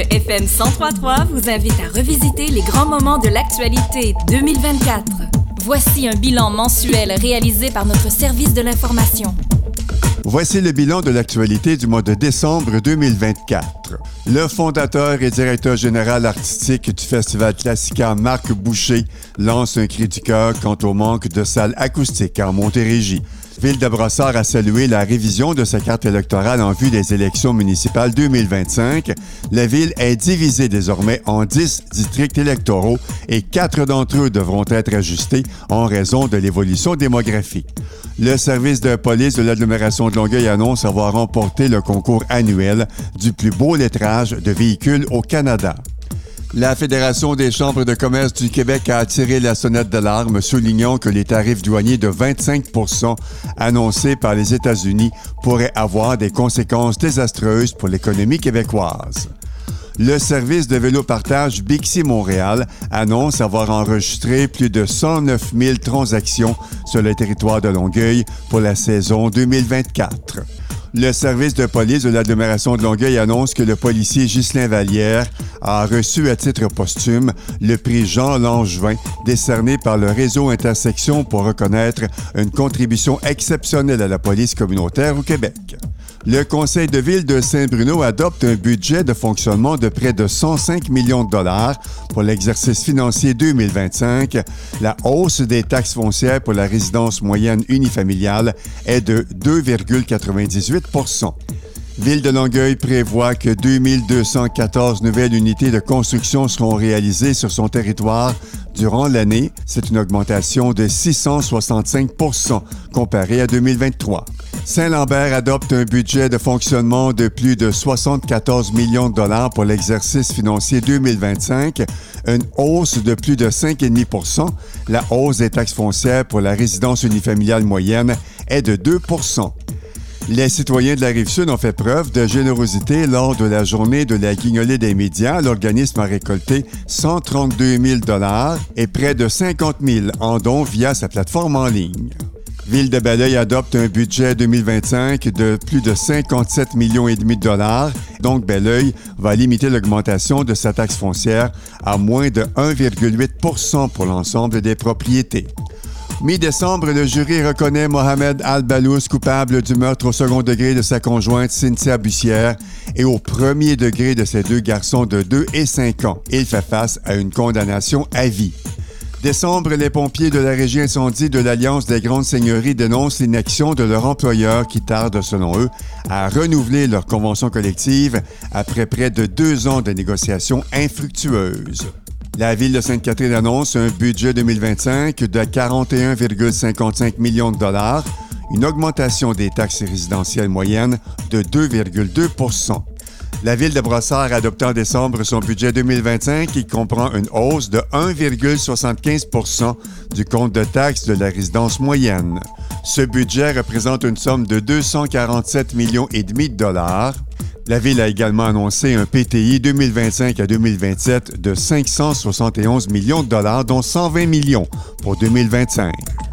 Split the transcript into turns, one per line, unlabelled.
Le FM 103.3 vous invite à revisiter les grands moments de l'actualité 2024. Voici un bilan mensuel réalisé par notre service de l'information.
Voici le bilan de l'actualité du mois de décembre 2024. Le fondateur et directeur général artistique du Festival Classica, Marc Boucher, lance un cri du cœur quant au manque de salles acoustiques en Montérégie. Ville de Brossard a salué la révision de sa carte électorale en vue des élections municipales 2025. La ville est divisée désormais en 10 districts électoraux et 4 d'entre eux devront être ajustés en raison de l'évolution démographique. Le service de police de l'agglomération de Longueuil annonce avoir remporté le concours annuel du plus beau lettrage de véhicules au Canada. La Fédération des chambres de commerce du Québec a tiré la sonnette d'alarme, soulignant que les tarifs douaniers de 25 % annoncés par les États-Unis pourraient avoir des conséquences désastreuses pour l'économie québécoise. Le service de vélo-partage Bixi Montréal annonce avoir enregistré plus de 109 000 transactions sur le territoire de Longueuil pour la saison 2024. Le service de police de l'agglomération de Longueuil annonce que le policier Ghislain Vallière a reçu à titre posthume le prix Jean Langevin décerné par le réseau Intersection pour reconnaître une contribution exceptionnelle à la police communautaire au Québec. Le conseil de ville de Saint-Bruno adopte un budget de fonctionnement de près de 105 millions de dollars pour l'exercice financier 2025. La hausse des taxes foncières pour la résidence moyenne unifamiliale est de 2,98 %. Ville de Longueuil prévoit que 2214 nouvelles unités de construction seront réalisées sur son territoire durant l'année. C'est une augmentation de 665 % comparée à 2023. Saint-Lambert adopte un budget de fonctionnement de plus de 74 millions de dollars pour l'exercice financier 2025, une hausse de plus de 5,5 %. La hausse des taxes foncières pour la résidence unifamiliale moyenne est de 2 %. Les citoyens de la Rive-Sud ont fait preuve de générosité lors de la journée de la guignolée des médias. L'organisme a récolté 132 000 $ et près de 50 000 en dons via sa plateforme en ligne. Ville de Belleuil adopte un budget 2025 de plus de 57,5 millions de dollars. Donc, Belleuil va limiter l'augmentation de sa taxe foncière à moins de 1,8 % pour l'ensemble des propriétés. Mi-décembre, le jury reconnaît Mohamed Al-Balouz coupable du meurtre au second degré de sa conjointe Cynthia Bussière et au premier degré de ses 2 garçons de 2 et 5 ans. Il fait face à une condamnation à vie. Décembre, les pompiers de la régie incendie de l'Alliance des Grandes Seigneuries dénoncent l'inaction de leur employeur qui tarde, selon eux, à renouveler leur convention collective après près de 2 ans de négociations infructueuses. La Ville de Sainte-Catherine annonce un budget 2025 de 41,55 millions de dollars, une augmentation des taxes résidentielles moyennes de 2,2 %. La Ville de Brossard adopte en décembre son budget 2025 qui comprend une hausse de 1,75 % du compte de taxes de la résidence moyenne. Ce budget représente une somme de 247,5 millions de dollars. La Ville a également annoncé un PTI 2025 à 2027 de 571 millions de dollars, dont 120 millions pour 2025.